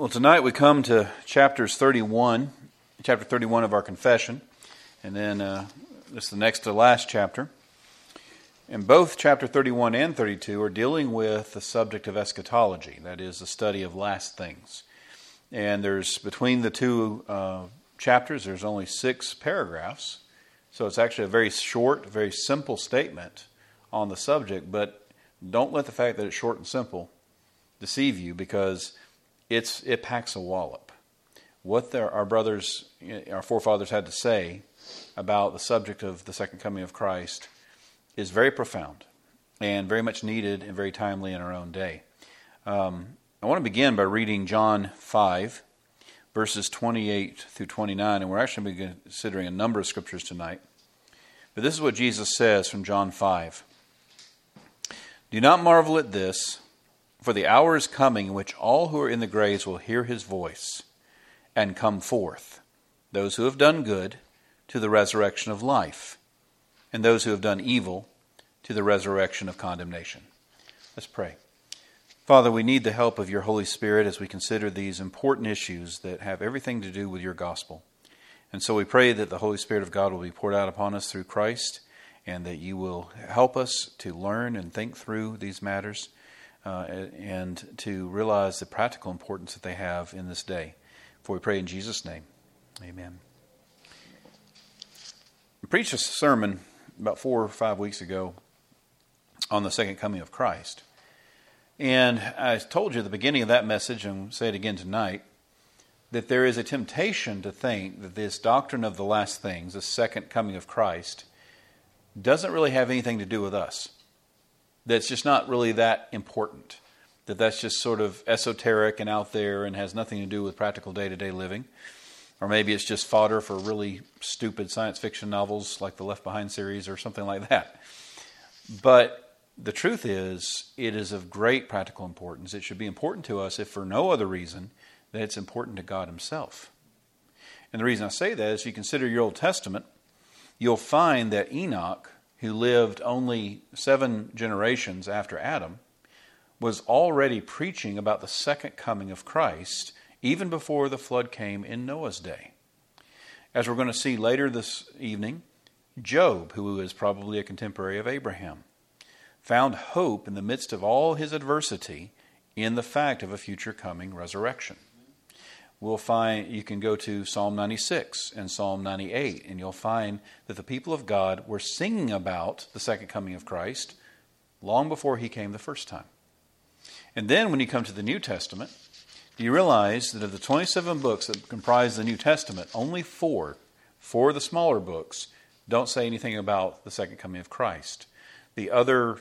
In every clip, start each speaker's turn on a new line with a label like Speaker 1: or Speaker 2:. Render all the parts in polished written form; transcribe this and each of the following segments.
Speaker 1: Well, tonight we come to chapter 31 of our confession, and then this is the next to last chapter. And both chapter 31 and 32 are dealing with the subject of eschatology, that is, the study of last things. And there's, between the two chapters, there's only 6 paragraphs, so it's actually a very short, very simple statement on the subject, but don't let the fact that it's short and simple deceive you, because it packs a wallop. What our forefathers had to say about the subject of the second coming of Christ is very profound and very much needed and very timely in our own day. I want to begin by reading John 5, verses 28 through 29, and we're actually going to be considering a number of scriptures tonight. But this is what Jesus says from John 5. "Do not marvel at this, for the hour is coming in which all who are in the graves will hear his voice and come forth, those who have done good to the resurrection of life, and those who have done evil to the resurrection of condemnation." Let's pray. Father, we need the help of your Holy Spirit as we consider these important issues that have everything to do with your gospel. And so we pray that the Holy Spirit of God will be poured out upon us through Christ, and that you will help us to learn and think through these matters, and to realize the practical importance that they have in this day. For we pray in Jesus' name. Amen. I preached a sermon about 4 or 5 weeks ago on the second coming of Christ. And I told you at the beginning of that message, and I'll say it again tonight, that there is a temptation to think that this doctrine of the last things, the second coming of Christ, doesn't really have anything to do with us. That's just not really that important. That's just sort of esoteric and out there and has nothing to do with practical day-to-day living. Or maybe it's just fodder for really stupid science fiction novels like the Left Behind series or something like that. But the truth is, it is of great practical importance. It should be important to us, if for no other reason, that it's important to God himself. And the reason I say that is, if you consider your Old Testament, you'll find that Enoch, who lived only 7 generations after Adam, was already preaching about the second coming of Christ even before the flood came in Noah's day. As we're going to see later this evening, Job, who is probably a contemporary of Abraham, found hope in the midst of all his adversity in the fact of a future coming resurrection. We'll find, you can go to Psalm 96 and Psalm 98, and you'll find that the people of God were singing about the second coming of Christ long before he came the first time. And then when you come to the New Testament, do you realize that of the 27 books that comprise the New Testament, only 4 of the smaller books, don't say anything about the second coming of Christ. The other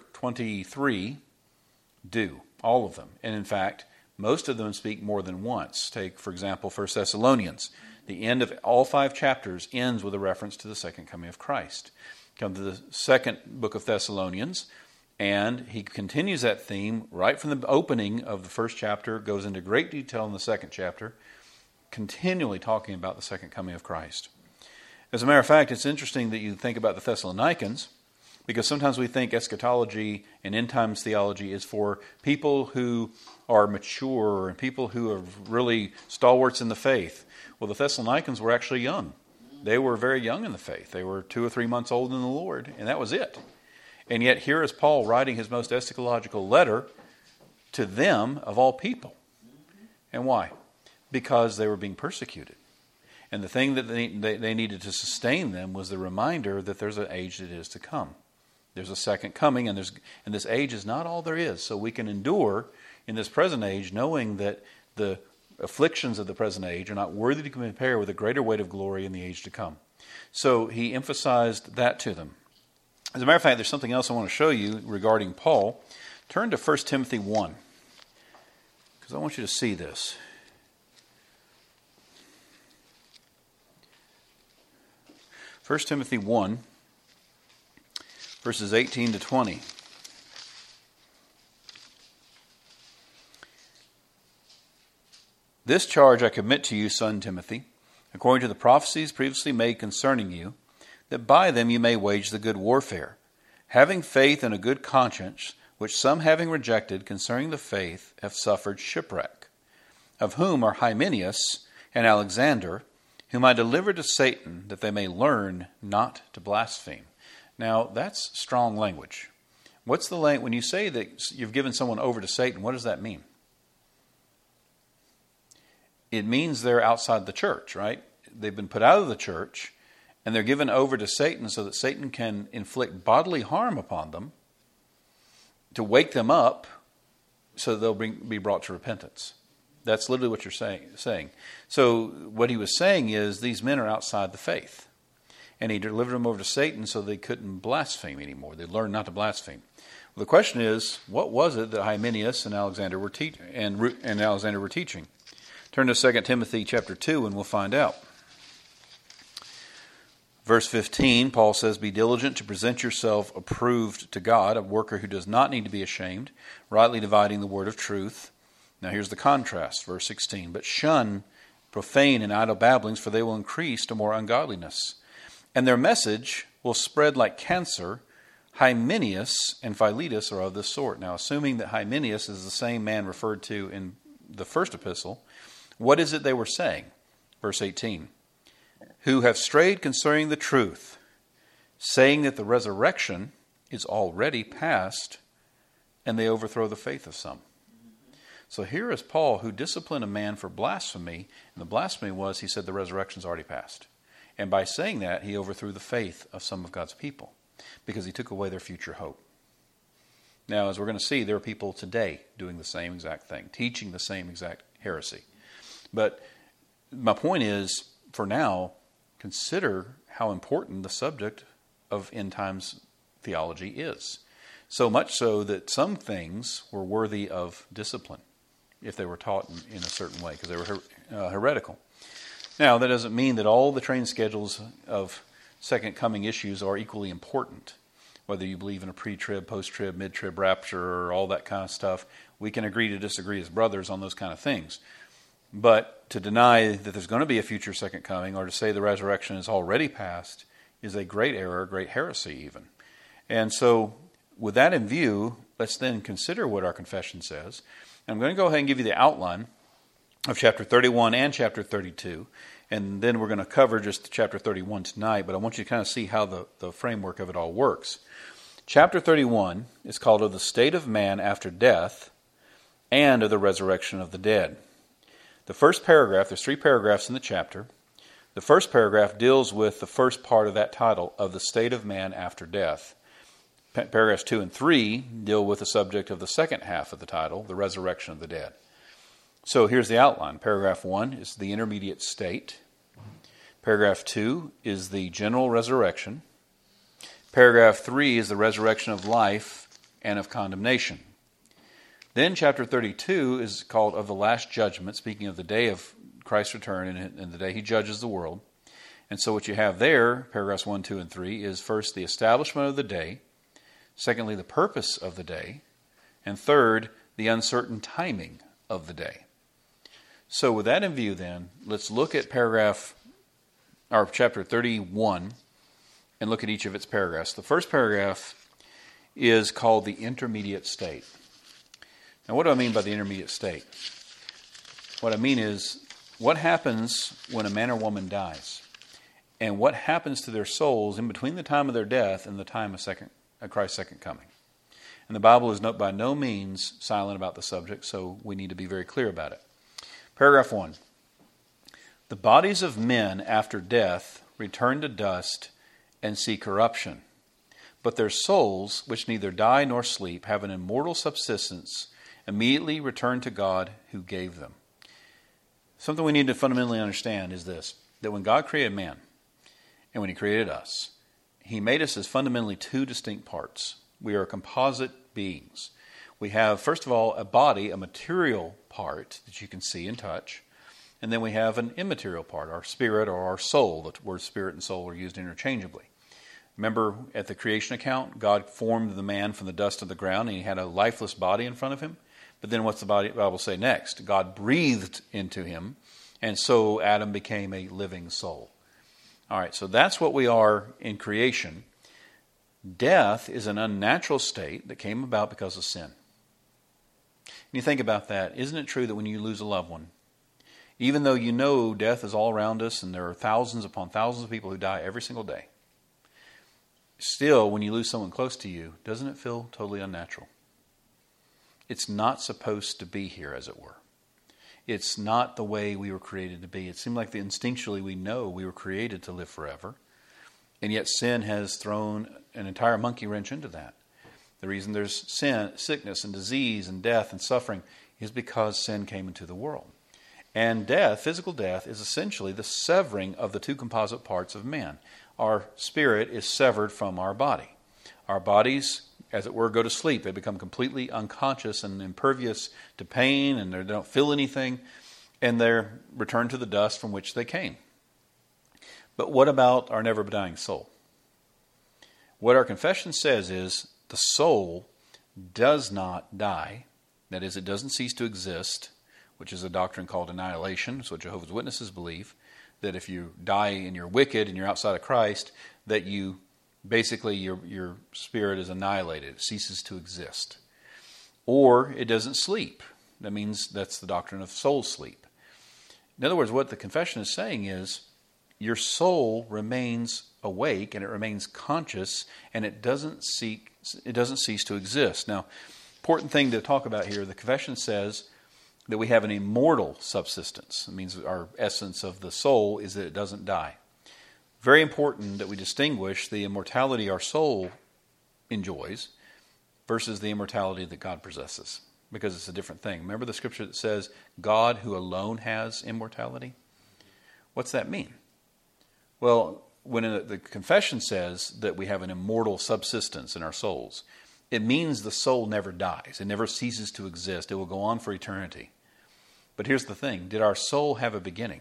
Speaker 1: 23 do, all of them. And in fact, most of them speak more than once. Take, for example, 1 Thessalonians. The end of all 5 chapters ends with a reference to the second coming of Christ. Come to the second book of Thessalonians, and he continues that theme right from the opening of the first chapter, goes into great detail in the second chapter, continually talking about the second coming of Christ. As a matter of fact, it's interesting that you think about the Thessalonians, because sometimes we think eschatology and end times theology is for people who are mature and people who are really stalwarts in the faith. Well, the Thessalonians were actually young. They were very young in the faith. They were 2 or 3 months old in the Lord, and that was it. And yet here is Paul writing his most eschatological letter to them, of all people. And why? Because they were being persecuted. And the thing that they needed to sustain them was the reminder that there's an age that is to come. There's a second coming, and this age is not all there is. So we can endure in this present age, knowing that the afflictions of the present age are not worthy to compare with the greater weight of glory in the age to come. So he emphasized that to them. As a matter of fact, there's something else I want to show you regarding Paul. Turn to 1 Timothy 1, because I want you to see this. 1 Timothy 1, verses 18 to 20. "This charge I commit to you, son Timothy, according to the prophecies previously made concerning you, that by them you may wage the good warfare, having faith and a good conscience, which some having rejected concerning the faith have suffered shipwreck. of whom are Hymenaeus and Alexander, whom I delivered to Satan, that they may learn not to blaspheme. Now, that's strong language. What's the language? When you say that you've given someone over to Satan, what does that mean? It means they're outside the church, right? They've been put out of the church, and they're given over to Satan so that Satan can inflict bodily harm upon them to wake them up so they'll be brought to repentance. That's literally what you're saying. So what he was saying is these men are outside the faith. And he delivered them over to Satan so they couldn't blaspheme anymore. They learned not to blaspheme. Well, the question is, what was it that Hymenaeus and Alexander were teaching? Turn to 2 Timothy chapter 2 and we'll find out. Verse 15, Paul says, "Be diligent to present yourself approved to God, a worker who does not need to be ashamed, rightly dividing the word of truth." Now here's the contrast, verse 16. "But shun profane and idle babblings, for they will increase to more ungodliness. And their message will spread like cancer. Hymenaeus and Philetus are of this sort." Now, assuming that Hymenaeus is the same man referred to in the first epistle, what is it they were saying? Verse 18. "Who have strayed concerning the truth, saying that the resurrection is already past, and they overthrow the faith of some." So here is Paul, who disciplined a man for blasphemy, and the blasphemy was, he said, the resurrection is already past. And by saying that, he overthrew the faith of some of God's people, because he took away their future hope. Now, as we're going to see, there are people today doing the same exact thing, teaching the same exact heresy. But my point is, for now, consider how important the subject of end times theology is. So much so that some things were worthy of discipline if they were taught in a certain way, because they were heretical. Now, that doesn't mean that all the training schedules of second coming issues are equally important. Whether you believe in a pre-trib, post-trib, mid-trib rapture, or all that kind of stuff, we can agree to disagree as brothers on those kind of things. But to deny that there's going to be a future second coming, or to say the resurrection is already past, is a great error, a great heresy even. And so, with that in view, let's then consider what our confession says. And I'm going to go ahead and give you the outline of chapter 31 and chapter 32. And then we're going to cover just chapter 31 tonight, but I want you to kind of see how the framework of it all works. Chapter 31 is called "Of the State of Man After Death and of the Resurrection of the Dead." The first paragraph, there's 3 paragraphs in the chapter. The first paragraph deals with the first part of that title, "Of the State of Man After Death." Paragraphs 2 and 3 deal with the subject of the second half of the title, "The Resurrection of the Dead." So here's the outline. Paragraph 1 is the intermediate state. Paragraph 2 is the general resurrection. Paragraph 3 is the resurrection of life and of condemnation. Then chapter 32 is called "Of the Last Judgment," speaking of the day of Christ's return and the day he judges the world. And so what you have there, paragraphs 1, 2, and 3, is first the establishment of the day, secondly the purpose of the day, and third, the uncertain timing of the day. So with that in view then, let's look at chapter 31 and look at each of its paragraphs. The first paragraph is called the intermediate state. Now what do I mean by the intermediate state? What I mean is, what happens when a man or woman dies? And what happens to their souls in between the time of their death and the time of Christ's second coming? And the Bible is by no means silent about the subject, so we need to be very clear about it. Paragraph 1. "The bodies of men after death return to dust and see corruption. But their souls, which neither die nor sleep, have an immortal subsistence, immediately return to God who gave them." Something we need to fundamentally understand is this, that when God created man, and when he created us, he made us as fundamentally 2 distinct parts. We are composite beings. We have, first of all, a body, a material part that you can see and touch. And then we have an immaterial part, our spirit or our soul. The words spirit and soul are used interchangeably. Remember at the creation account, God formed the man from the dust of the ground, and he had a lifeless body in front of him. But then what's the Bible say next? God breathed into him, and so Adam became a living soul. All right, so that's what we are in creation. Death is an unnatural state that came about because of sin. And you think about that. Isn't it true that when you lose a loved one, Even though you know death is all around us and there are thousands upon thousands of people who die every single day, still, when you lose someone close to you, doesn't it feel totally unnatural? It's not supposed to be here, as it were. It's not the way we were created to be. It seemed like instinctually we know we were created to live forever, and yet sin has thrown an entire monkey wrench into that. The reason there's sin, sickness and disease and death and suffering is because sin came into the world. And death, physical death, is essentially the severing of the two composite parts of man. Our spirit is severed from our body. Our bodies, as it were, go to sleep. They become completely unconscious and impervious to pain, and they don't feel anything, and they're returned to the dust from which they came. But what about our never-dying soul? What our confession says is the soul does not die. That is, it doesn't cease to exist, which is a doctrine called annihilation. So Jehovah's Witnesses believe that if you die and you're wicked and you're outside of Christ, that you basically your spirit is annihilated. It ceases to exist. Or it doesn't sleep. That means that's the doctrine of soul sleep. In other words, what the confession is saying is your soul remains awake and it remains conscious and it doesn't cease to exist. Now, important thing to talk about here, the confession says that we have an immortal subsistence. It means our essence of the soul is that it doesn't die. Very important that we distinguish the immortality our soul enjoys versus the immortality that God possesses, because it's a different thing. Remember the scripture that says, God who alone has immortality? What's that mean? Well, when the confession says that we have an immortal subsistence in our souls, it means the soul never dies. It never ceases to exist. It will go on for eternity. But here's the thing. Did our soul have a beginning?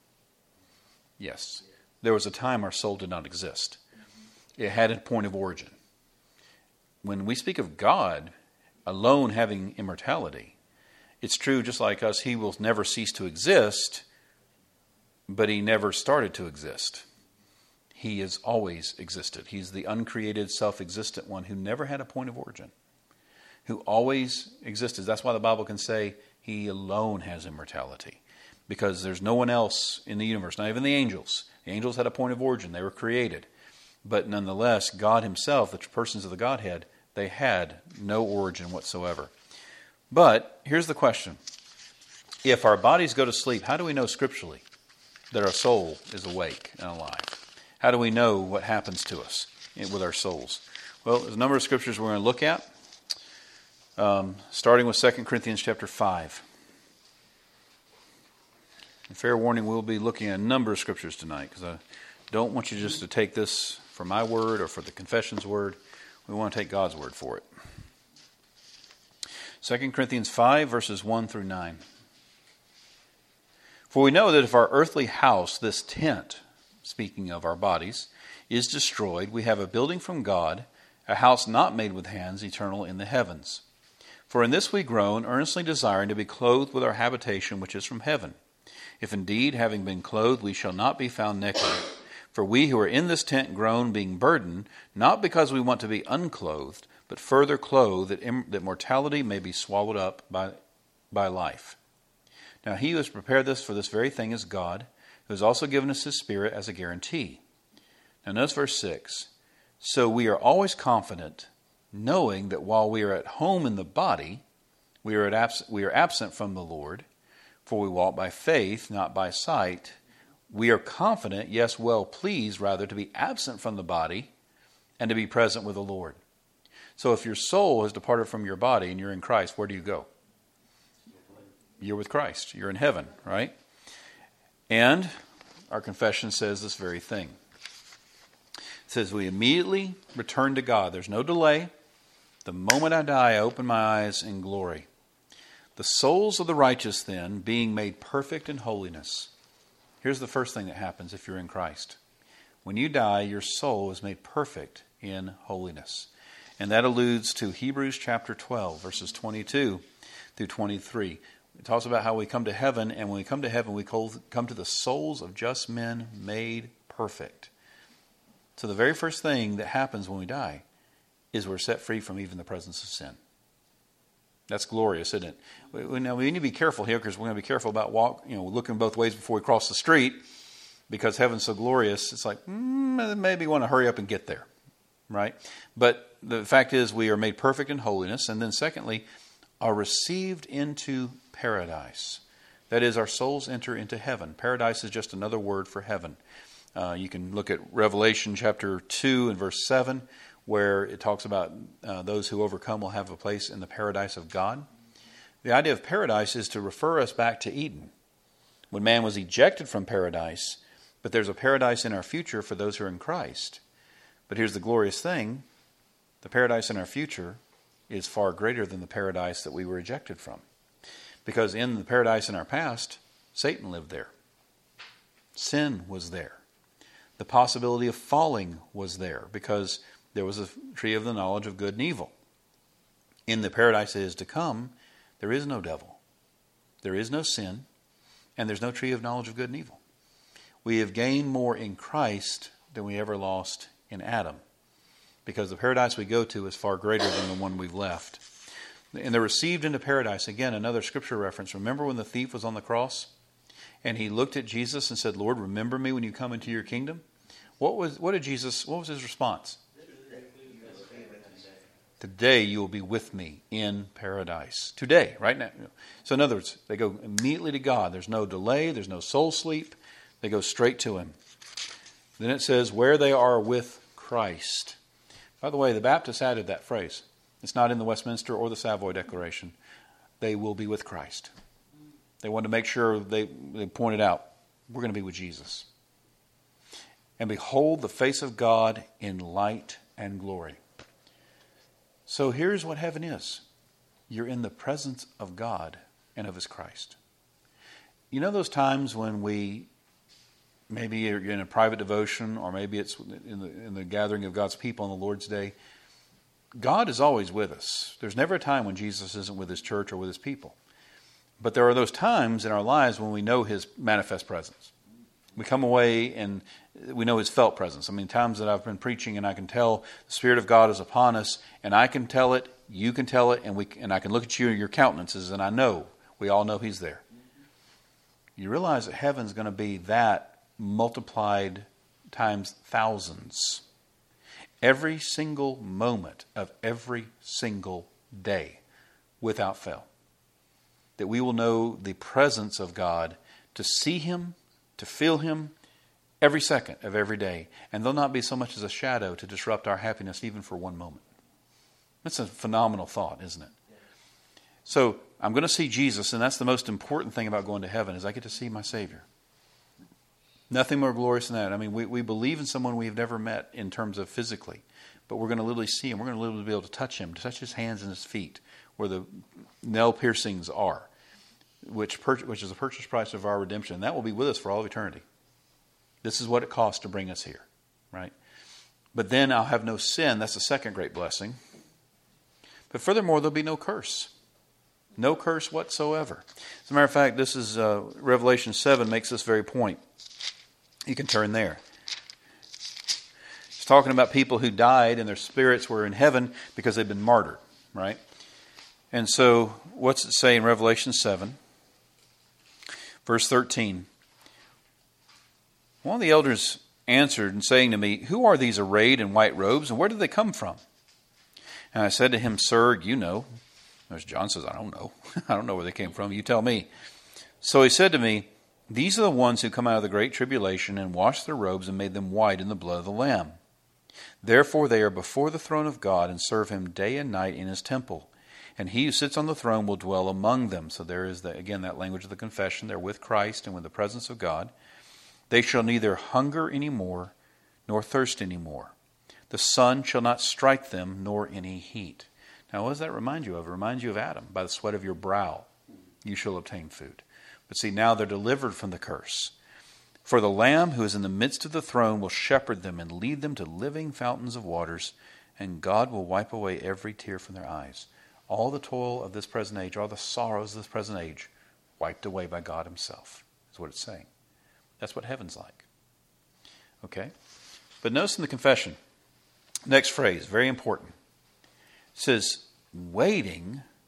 Speaker 1: Yes. There was a time our soul did not exist. It had a point of origin. When we speak of God alone having immortality, it's true just like us, he will never cease to exist, but he never started to exist. He has always existed. He's the uncreated, self-existent one who never had a point of origin, who always existed. That's why the Bible can say he alone has immortality, because there's no one else in the universe, not even the angels. The angels had a point of origin. They were created. But nonetheless, God himself, the persons of the Godhead, they had no origin whatsoever. But here's the question. If our bodies go to sleep, how do we know scripturally that our soul is awake and alive? How do we know what happens to us with our souls? Well, there's a number of scriptures we're going to look at, starting with 2 Corinthians chapter 5. And fair warning, we'll be looking at a number of scriptures tonight, because I don't want you just to take this for my word or for the confession's word. We want to take God's word for it. 2 Corinthians 5, verses 1 through 9. For we know that if our earthly house, this tent, speaking of our bodies, is destroyed, we have a building from God, a house not made with hands, eternal in the heavens. For in this we groan, earnestly desiring to be clothed with our habitation which is from heaven. If indeed, having been clothed, we shall not be found naked. For we who are in this tent groan, being burdened, not because we want to be unclothed, but further clothed, that mortality may be swallowed up by life. Now he who has prepared this for this very thing is God, who has also given us his Spirit as a guarantee. Now notice verse 6. So we are always confident, knowing that while we are at home in the body, we are absent from the Lord, for we walk by faith, not by sight. We are confident, yes, well pleased, rather, to be absent from the body and to be present with the Lord. So if your soul has departed from your body and you're in Christ, where do you go? You're with Christ. You're in heaven, right? And our confession says this very thing. It says we immediately return to God. There's no delay. The moment I die, I open my eyes in glory. The souls of the righteous, then, being made perfect in holiness. Here's the first thing that happens if you're in Christ. When you die, your soul is made perfect in holiness. And that alludes to Hebrews chapter 12, verses 22 through 23. It talks about how we come to heaven, and when we come to heaven, we come to the souls of just men made perfect. So the very first thing that happens when we die is we're set free from even the presence of sin. That's glorious, isn't it? Now we need to be careful here because we're going to be careful about looking both ways before we cross the street, because heaven's so glorious. It's like maybe want to hurry up and get there, right? But the fact is, we are made perfect in holiness, and then secondly, are received into paradise. That is, our souls enter into heaven. Paradise is just another word for heaven. You can look at Revelation chapter 2 and verse 7, where it talks about those who overcome will have a place in the paradise of God. The idea of paradise is to refer us back to Eden, when man was ejected from paradise, but there's a paradise in our future for those who are in Christ. But here's the glorious thing: the paradise in our future is far greater than the paradise that we were ejected from. Because in the paradise in our past, Satan lived there. Sin was there. The possibility of falling was there because there was a tree of the knowledge of good and evil. In the paradise that is to come, there is no devil. There is no sin. And there's no tree of knowledge of good and evil. We have gained more in Christ than we ever lost in Adam, because the paradise we go to is far greater than the one we've left. And they're received into paradise. Again, another scripture reference. Remember when the thief was on the cross and he looked at Jesus and said, "Lord, remember me when you come into your kingdom"? What was his response? Today you will be with me in paradise. Today, right now. So in other words, they go immediately to God. There's no delay. There's no soul sleep. They go straight to Him. Then it says, where they are with Christ. By the way, the Baptists added that phrase. It's not in the Westminster or the Savoy Declaration. They will be with Christ. They wanted to make sure they pointed out, we're going to be with Jesus. And behold the face of God in light and glory. So here's what heaven is. You're in the presence of God and of His Christ. You know those times when maybe you're in a private devotion, or maybe it's in the gathering of God's people on the Lord's Day. God is always with us. There's never a time when Jesus isn't with His church or with His people. But there are those times in our lives when we know His manifest presence. We come away and we know His felt presence. I mean, times that I've been preaching and I can tell the Spirit of God is upon us, and I can tell it, you can tell it, and I can look at your countenances, and I know, we all know He's there. You realize that heaven's going to be that multiplied times thousands. Every single moment of every single day, without fail. That we will know the presence of God, to see Him, to feel Him, every second of every day. And there'll not be so much as a shadow to disrupt our happiness even for one moment. That's a phenomenal thought, isn't it? So I'm going to see Jesus, and that's the most important thing about going to heaven, is I get to see my Savior. Nothing more glorious than that. I mean, we believe in someone we've never met in terms of physically, but we're going to literally see Him. We're going to literally be able to touch Him, to touch His hands and His feet, where the nail piercings are, which is the purchase price of our redemption. And that will be with us for all of eternity. This is what it costs to bring us here, right? But then I'll have no sin. That's the second great blessing. But furthermore, there'll be no curse. No curse whatsoever. As a matter of fact, this is Revelation 7 makes this very point. You can turn there. It's talking about people who died and their spirits were in heaven because they've been martyred, right? And so, what's it say in Revelation 7? Verse 13. One of the elders answered and saying to me, "Who are these arrayed in white robes, and where did they come from?" And I said to him, "Sir, you know." As John says, "I don't know. I don't know where they came from. You tell me." So he said to me, "These are the ones who come out of the great tribulation and washed their robes and made them white in the blood of the Lamb. Therefore they are before the throne of God and serve Him day and night in His temple. And He who sits on the throne will dwell among them." So there is, again, that language of the confession. They're with Christ and with the presence of God. "They shall neither hunger any more, nor thirst any more. The sun shall not strike them, nor any heat." Now, what does that remind you of? It reminds you of Adam. "By the sweat of your brow you shall obtain food." But see, now they're delivered from the curse. "For the Lamb who is in the midst of the throne will shepherd them and lead them to living fountains of waters, and God will wipe away every tear from their eyes." All the toil of this present age, all the sorrows of this present age, wiped away by God Himself, is what it's saying. That's what heaven's like. Okay? But notice in the confession, next phrase, very important. It says, waiting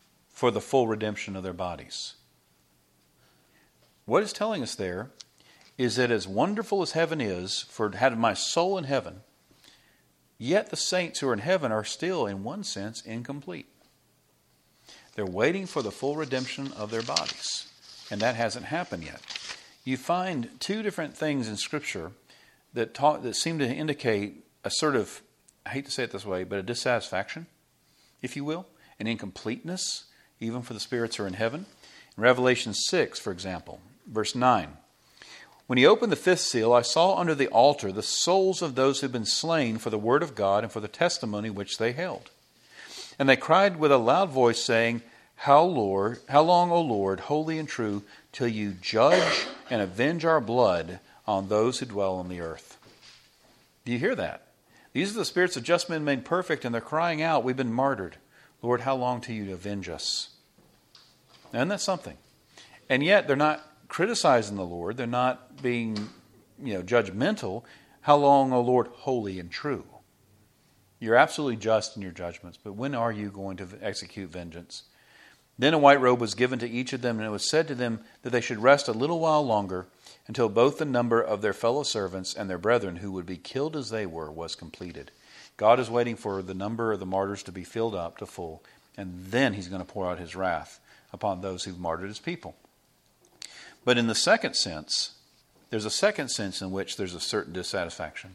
Speaker 1: for the full redemption of their bodies. What it's telling us there is that as wonderful as heaven is for having my soul in heaven, yet the saints who are in heaven are still, in one sense, incomplete. They're waiting for the full redemption of their bodies, and that hasn't happened yet. You find two different things in Scripture that seem to indicate a sort of, I hate to say it this way, but a dissatisfaction, if you will, an incompleteness, even for the spirits who are in heaven. In Revelation 6, for example, verse 9, when he opened the fifth seal, I saw under the altar the souls of those who had been slain for the word of God and for the testimony which they held. And they cried with a loud voice, saying, How long, O Lord, holy and true, till you judge and avenge our blood on those who dwell on the earth? Do you hear that? These are the spirits of just men made perfect, and they're crying out, we've been martyred. Lord, how long till you avenge us? And that's something. And yet they're not criticizing the Lord. They're not being, judgmental. How long, O Lord, holy and true? You're absolutely just in your judgments, but when are you going to execute vengeance? Then a white robe was given to each of them, and it was said to them that they should rest a little while longer until both the number of their fellow servants and their brethren who would be killed as they were was completed. God is waiting for the number of the martyrs to be filled up to full, and then he's going to pour out his wrath upon those who've martyred his people. But in the second sense, there's a second sense in which there's a certain dissatisfaction.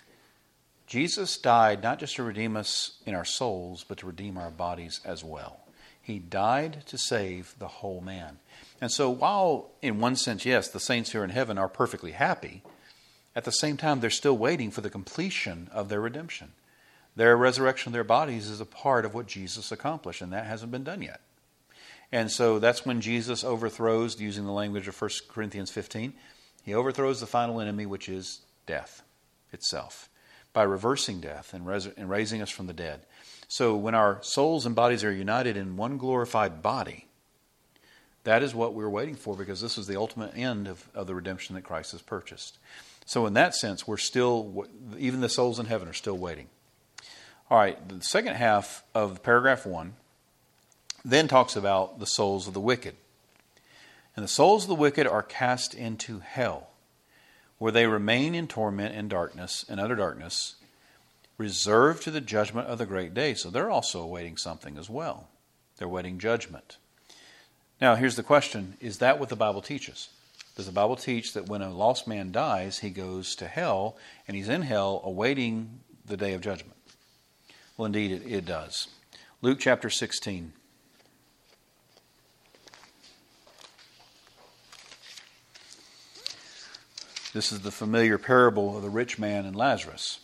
Speaker 1: Jesus died not just to redeem us in our souls, but to redeem our bodies as well. He died to save the whole man. And so while, in one sense, yes, the saints who are in heaven are perfectly happy, at the same time, they're still waiting for the completion of their redemption. Their resurrection of their bodies is a part of what Jesus accomplished, and that hasn't been done yet. And so that's when Jesus overthrows, using the language of 1 Corinthians 15, he overthrows the final enemy, which is death itself, by reversing death and raising us from the dead. So when our souls and bodies are united in one glorified body, that is what we're waiting for, because this is the ultimate end of the redemption that Christ has purchased. So in that sense, we're still, even the souls in heaven are still waiting. All right, the second half of paragraph 1 then talks about the souls of the wicked. And the souls of the wicked are cast into hell, where they remain in torment and darkness and utter darkness, reserved to the judgment of the great day. So they're also awaiting something as well. They're awaiting judgment. Now, here's the question. Is that what the Bible teaches? Does the Bible teach that when a lost man dies, he goes to hell, and he's in hell awaiting the day of judgment? Well, indeed, it does. Luke chapter 16. This is the familiar parable of the rich man and Lazarus.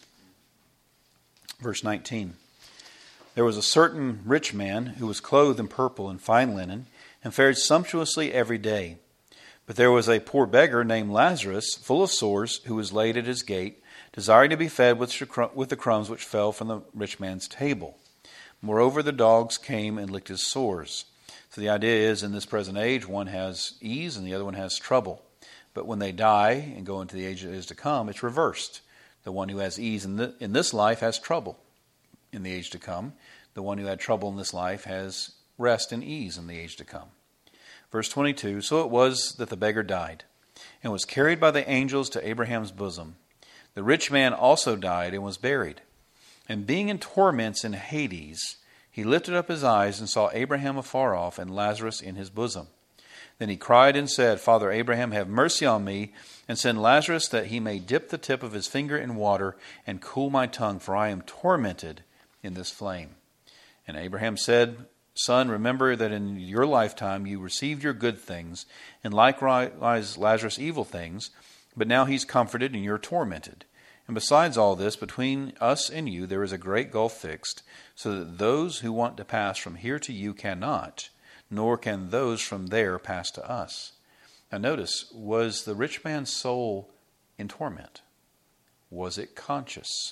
Speaker 1: Verse 19. There was a certain rich man who was clothed in purple and fine linen and fared sumptuously every day. But there was a poor beggar named Lazarus, full of sores, who was laid at his gate, desiring to be fed with the crumbs which fell from the rich man's table. Moreover, the dogs came and licked his sores. So the idea is, in this present age, one has ease and the other one has trouble. But when they die and go into the age that is to come, it's reversed. The one who has ease in this life has trouble in the age to come. The one who had trouble in this life has rest and ease in the age to come. Verse 22, so it was that the beggar died and was carried by the angels to Abraham's bosom. The rich man also died and was buried. And being in torments in Hades, he lifted up his eyes and saw Abraham afar off and Lazarus in his bosom. Then he cried and said, Father Abraham, have mercy on me, and send Lazarus that he may dip the tip of his finger in water and cool my tongue, for I am tormented in this flame. And Abraham said, Son, remember that in your lifetime you received your good things, and likewise Lazarus evil things, but now he's comforted and you're tormented. And besides all this, between us and you there is a great gulf fixed, so that those who want to pass from here to you cannot, nor can those from there pass to us. Now notice, was the rich man's soul in torment? Was it conscious?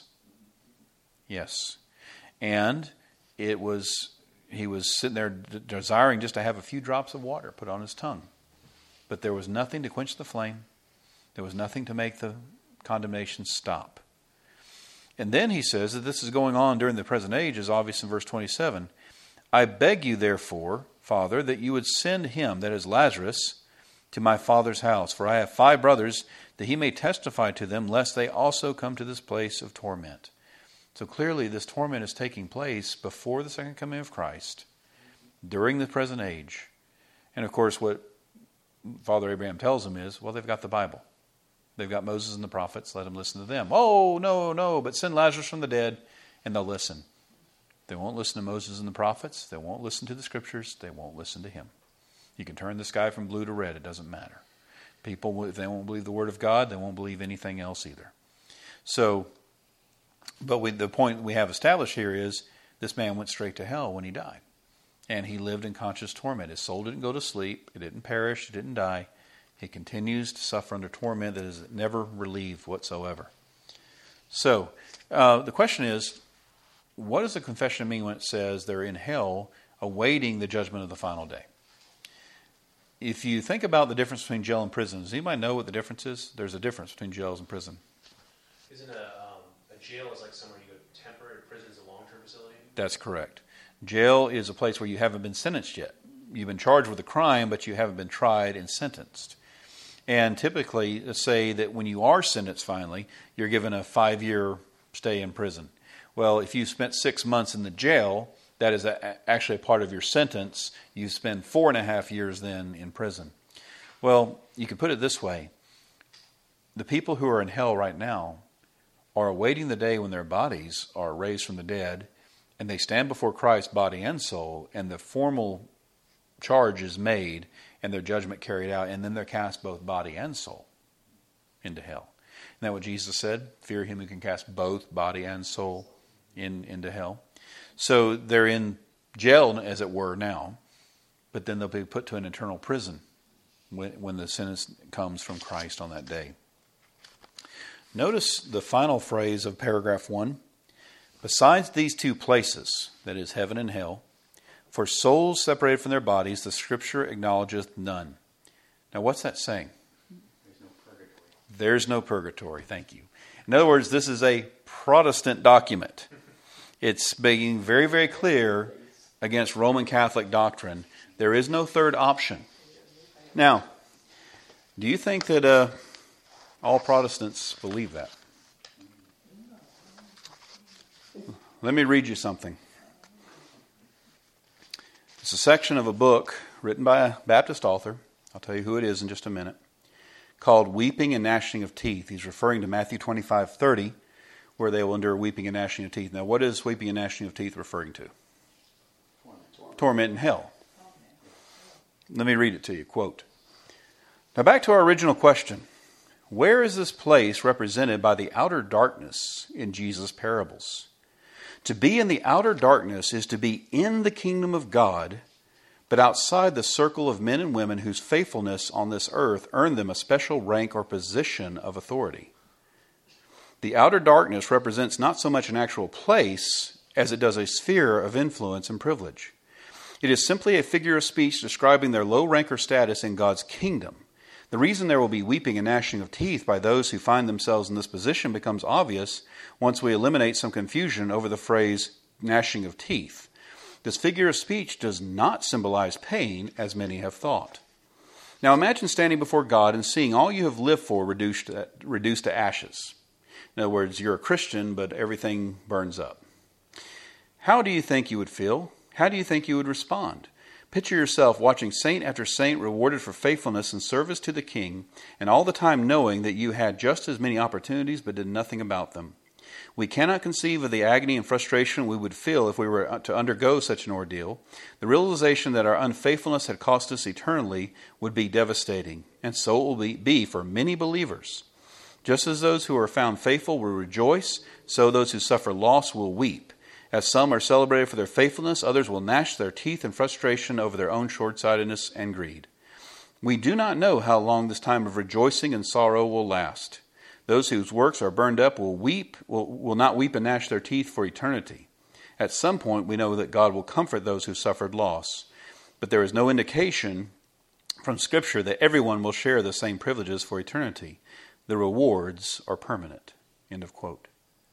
Speaker 1: Yes. And he was sitting there desiring just to have a few drops of water put on his tongue. But there was nothing to quench the flame. There was nothing to make the condemnation stop. And then he says that this is going on during the present age, is obvious in verse 27. I beg you, therefore, Father, that you would send him, that is Lazarus, to my father's house. For I have 5 brothers, that he may testify to them, lest they also come to this place of torment. So clearly this torment is taking place before the second coming of Christ, during the present age. And of course what Father Abraham tells them is, well, they've got the Bible. They've got Moses and the prophets. Let them listen to them. Oh, no, but send Lazarus from the dead, and they'll listen. They won't listen to Moses and the prophets. They won't listen to the scriptures. They won't listen to him. You can turn the sky from blue to red. It doesn't matter. People, if they won't believe the word of God, they won't believe anything else either. So, the point we have established here is this man went straight to hell when he died. And he lived in conscious torment. His soul didn't go to sleep. It didn't perish. It didn't die. He continues to suffer under torment that is never relieved whatsoever. So, the question is, what does the confession mean when it says they're in hell awaiting the judgment of the final day? If you think about the difference between jail and prison, does anybody know what the difference is? There's a difference between jails and prison.
Speaker 2: Isn't a jail is like somewhere you go temporary, prison is a long-term facility?
Speaker 1: That's correct. Jail is a place where you haven't been sentenced yet. You've been charged with a crime, but you haven't been tried and sentenced. And typically, let's say that when you are sentenced finally, you're given a 5-year stay in prison. Well, if you spent 6 months in the jail, that is actually a part of your sentence. You spend 4.5 years then in prison. Well, you can put it this way. The people who are in hell right now are awaiting the day when their bodies are raised from the dead, and they stand before Christ, body and soul, and the formal charge is made, and their judgment carried out, and then they're cast both body and soul into hell. Isn't that what Jesus said? Fear him who can cast both body and soul into hell. So they're in jail, as it were, now, but then they'll be put to an eternal prison when the sentence comes from Christ on that day. Notice the final phrase of paragraph 1. Besides these 2 places, that is heaven and hell, for souls separated from their bodies, the Scripture acknowledgeth none. Now what's that saying?
Speaker 2: There's no purgatory.
Speaker 1: There's no purgatory, thank you. In other words, this is a Protestant document. It's being very, very clear against Roman Catholic doctrine. There is no third option. Now, do you think that all Protestants believe that? Let me read you something. It's a section of a book written by a Baptist author. I'll tell you who it is in just a minute. Called Weeping and Gnashing of Teeth. He's referring to Matthew 25:30, where they will endure weeping and gnashing of teeth. Now, what is weeping and gnashing of teeth referring to? Torment in hell. Let me read it to you. Quote, now back to our original question. Where is this place represented by the outer darkness in Jesus' parables? To be in the outer darkness is to be in the kingdom of God, but outside the circle of men and women whose faithfulness on this earth earned them a special rank or position of authority. The outer darkness represents not so much an actual place as it does a sphere of influence and privilege. It is simply a figure of speech describing their low rank or status in God's kingdom. The reason there will be weeping and gnashing of teeth by those who find themselves in this position becomes obvious once we eliminate some confusion over the phrase gnashing of teeth. This figure of speech does not symbolize pain, as many have thought. Now imagine standing before God and seeing all you have lived for reduced to ashes. In other words, you're a Christian, but everything burns up. How do you think you would feel? How do you think you would respond? Picture yourself watching saint after saint rewarded for faithfulness and service to the King, and all the time knowing that you had just as many opportunities but did nothing about them. We cannot conceive of the agony and frustration we would feel if we were to undergo such an ordeal. The realization that our unfaithfulness had cost us eternally would be devastating, and so it will be for many believers. Just as those who are found faithful will rejoice, so those who suffer loss will weep. As some are celebrated for their faithfulness, others will gnash their teeth in frustration over their own short-sightedness and greed. We do not know how long this time of rejoicing and sorrow will last. Those whose works are burned up will not weep and gnash their teeth for eternity. At some point, we know that God will comfort those who suffered loss, but there is no indication from Scripture that everyone will share the same privileges for eternity. The rewards are permanent. End of quote.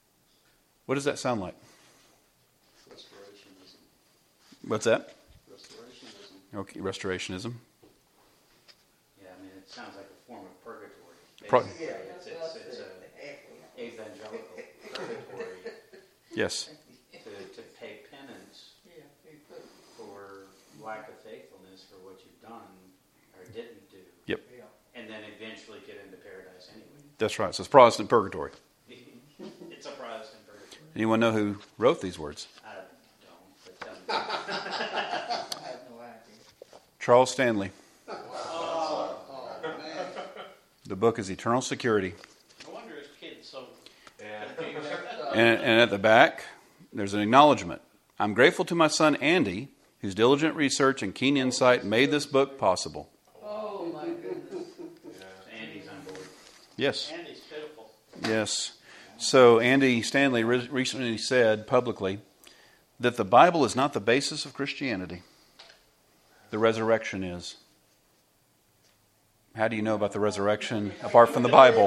Speaker 1: What does that sound like?
Speaker 3: Restorationism.
Speaker 1: What's that?
Speaker 3: Restorationism.
Speaker 1: Okay, restorationism.
Speaker 3: Yeah, I mean, it sounds like a form of purgatory.
Speaker 1: Pro-
Speaker 3: Basically, it's a evangelical purgatory
Speaker 1: Yes.
Speaker 3: to pay penance for lack of faithfulness for what you've done or didn't do.
Speaker 1: Yep.
Speaker 3: And then eventually get into paradise anyway.
Speaker 1: That's right. So it's Protestant purgatory.
Speaker 3: It's a Protestant purgatory.
Speaker 1: Anyone know who wrote these words?
Speaker 3: I don't, but tell me.
Speaker 4: I have no idea.
Speaker 1: Charles Stanley.
Speaker 4: Oh, man.
Speaker 1: The book is Eternal Security.
Speaker 3: No wonder his kids so
Speaker 2: Yeah.
Speaker 1: And at the back, there's an acknowledgement. I'm grateful to my son Andy, whose diligent research and keen insight made this book possible.
Speaker 4: Oh, my goodness.
Speaker 3: Andy's on board.
Speaker 1: Yes.
Speaker 3: Andy's pitiful.
Speaker 1: Yes. So Andy Stanley recently said publicly that the Bible is not the basis of Christianity. The resurrection is. How do you know about the resurrection apart from the Bible?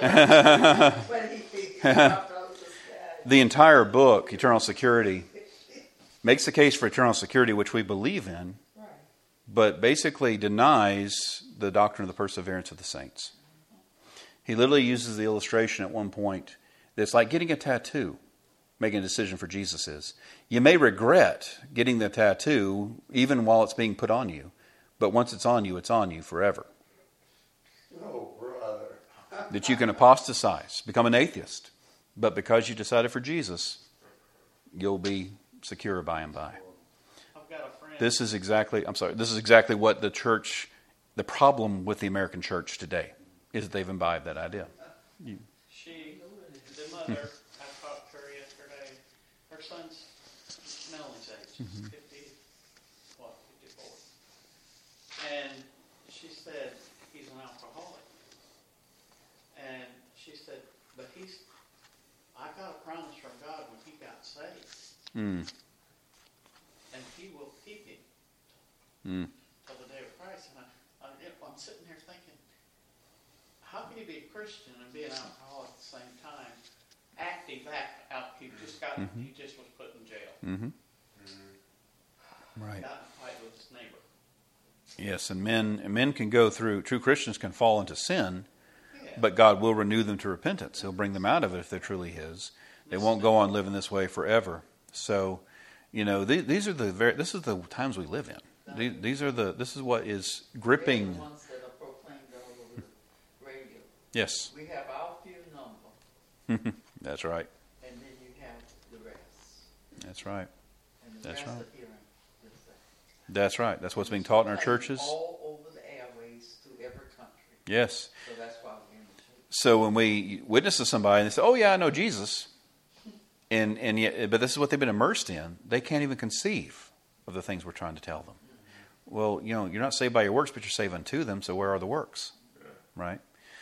Speaker 1: The entire book, Eternal Security, makes the case for eternal security, which we believe in, but basically denies the doctrine of the perseverance of the saints. He literally uses the illustration at one point that it's like getting a tattoo, making a decision for Jesus is. You may regret getting the tattoo even while it's being put on you, but once it's on you forever.
Speaker 4: Oh, brother.
Speaker 1: That you can apostatize, become an atheist, but because you decided for Jesus, you'll be secure by and by.
Speaker 3: I've got a friend.
Speaker 1: This is exactly what the church, the problem with the American church today, is that they've imbibed that idea.
Speaker 3: The mother, I talked to her yesterday. Her son's Melanie's age, 54. And she said he's an alcoholic. And she said, but I got a promise from God when he got saved.
Speaker 1: Mm.
Speaker 3: And he will keep him till the day of Christ. And I'm sitting there thinking, how can you be a Christian and be an alcoholic at the same time? Active out, he just was put in jail.
Speaker 1: Mm-hmm. Right.
Speaker 3: Got in a fight with his neighbor.
Speaker 1: Yes, and men can go through, true Christians can fall into sin,
Speaker 3: Yeah.
Speaker 1: but God will renew them to repentance. He'll bring them out of it if they're truly His. They won't go on living this way forever. So, this is the times we live in. This is what is gripping.
Speaker 4: They're the ones that are proclaimed all over the radio.
Speaker 1: Yes,
Speaker 4: We have our few number,
Speaker 1: that's right.
Speaker 4: and then you have the rest.
Speaker 1: That's right.
Speaker 4: And the
Speaker 1: That's
Speaker 4: rest
Speaker 1: right.
Speaker 4: are hearing this thing.
Speaker 1: That's right. That's what's being taught in our
Speaker 4: Playing
Speaker 1: churches.
Speaker 4: all over the airways to every country.
Speaker 1: Yes.
Speaker 4: So that's why we're in the church.
Speaker 1: So when we witness to somebody and they say, "Oh yeah, I know Jesus," and yet, but this is what they've been immersed in, they can't even conceive of the things we're trying to tell them. Well, you're not saved by your works, but you're saved unto them. So where are the works, right?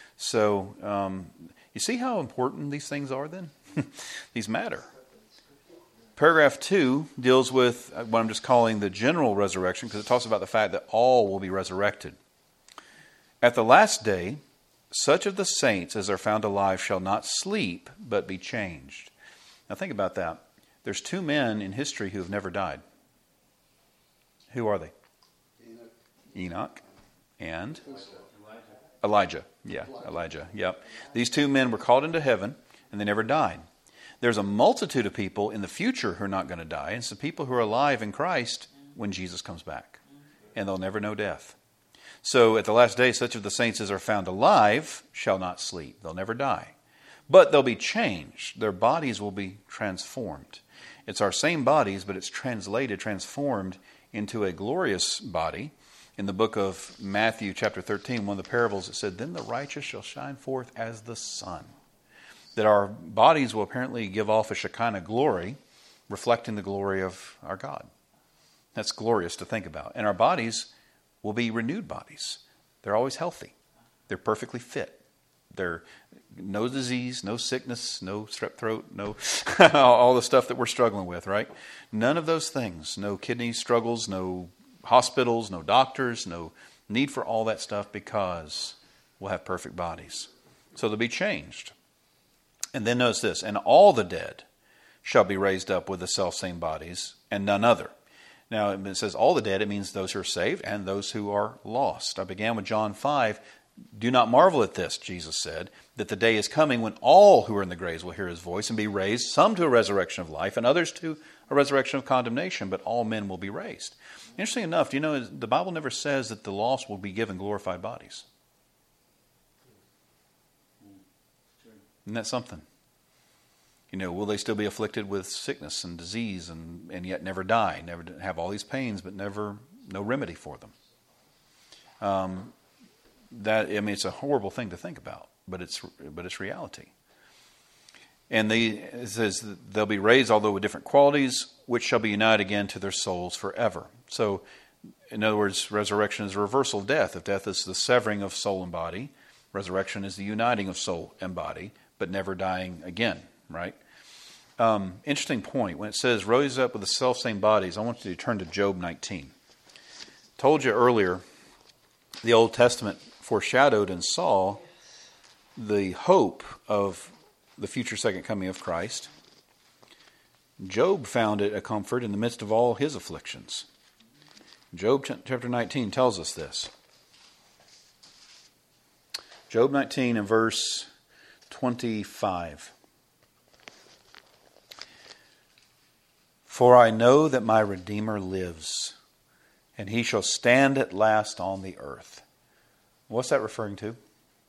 Speaker 1: So you see how important these things are. Then these matter. Paragraph 2 deals with what I'm just calling the general resurrection, because it talks about the fact that all will be resurrected. At the last day, such of the saints as are found alive shall not sleep, but be changed. Now think about that. There's two men in history who have never died. Who are they? Enoch and Elijah. Yeah, Elijah. Yep. These two men were called into heaven, and they never died. There's a multitude of people in the future who are not going to die, and some people who are alive in Christ when Jesus comes back, and they'll never know death. So at the last day, such of the saints as are found alive shall not sleep. They'll never die. But they'll be changed. Their bodies will be transformed. It's our same bodies, but it's transformed into a glorious body. In the book of Matthew chapter 13, one of the parables, it said, "Then the righteous shall shine forth as the sun." That our bodies will apparently give off a Shekinah glory, reflecting the glory of our God. That's glorious to think about. And our bodies will be renewed bodies. They're always healthy. They're perfectly fit. They're no disease, no sickness, no strep throat, no all the stuff that we're struggling with, right? None of those things. No kidney struggles, no hospitals, no doctors, no need for all that stuff, because we'll have perfect bodies. So they'll be changed. And then notice this, and all the dead shall be raised up with the selfsame bodies, and none other. Now, it says all the dead, it means those who are saved and those who are lost. I began with John 5. Do not marvel at this, Jesus said, that the day is coming when all who are in the graves will hear his voice and be raised, some to a resurrection of life and others to a resurrection of condemnation, but all men will be raised. Interesting enough, do you know the Bible never says that the lost will be given glorified bodies? Isn't that something? Will they still be afflicted with sickness and disease and yet never die, never have all these pains, but no remedy for them? It's a horrible thing to think about, but it's reality. And it says they'll be raised, although with different qualities, which shall be united again to their souls forever. So, in other words, resurrection is a reversal of death. If death is the severing of soul and body, resurrection is the uniting of soul and body, but never dying again, right? Interesting point. When it says rose up with the self-same bodies, I want you to turn to Job 19. Told you earlier, the Old Testament foreshadowed and saw the hope of the future second coming of Christ. Job found it a comfort in the midst of all his afflictions. Job chapter 19 tells us this. Job 19 and verse 25. For I know that my Redeemer lives, and he shall stand at last on the earth. What's that referring to?